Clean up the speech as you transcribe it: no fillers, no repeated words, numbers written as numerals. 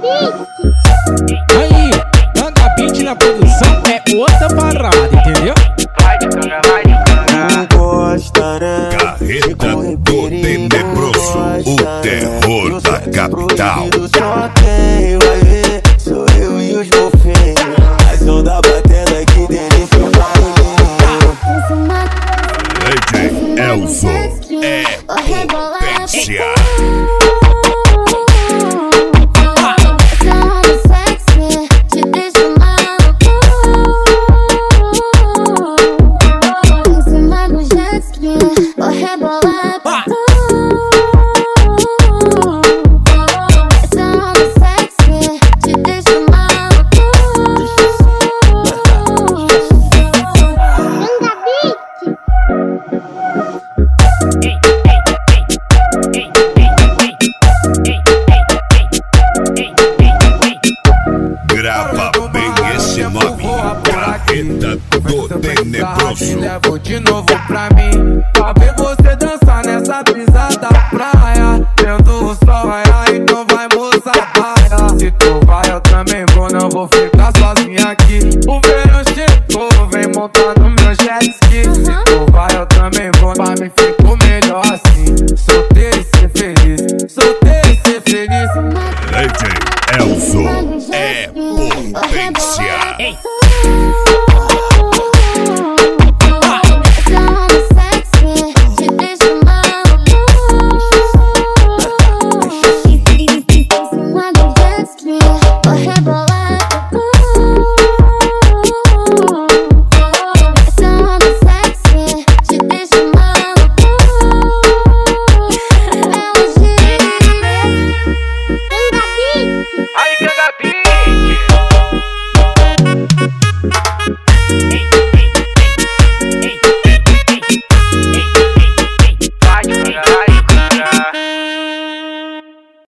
Aí, Tanga Beat na produção é outra parada, entendeu? Vai de canga, vai de canga. Gosta, né? Carreta do Tenebroso, o terror da capital. Só quem vai ver sou eu e os golfinhos. A som da batendo aqui delícia o barulhinho. DJ Elzo é potência. Grava bem esse nome, Carreta do Tenebroso. Levo de novo pra mim, pra ver você dançar nessa pisada.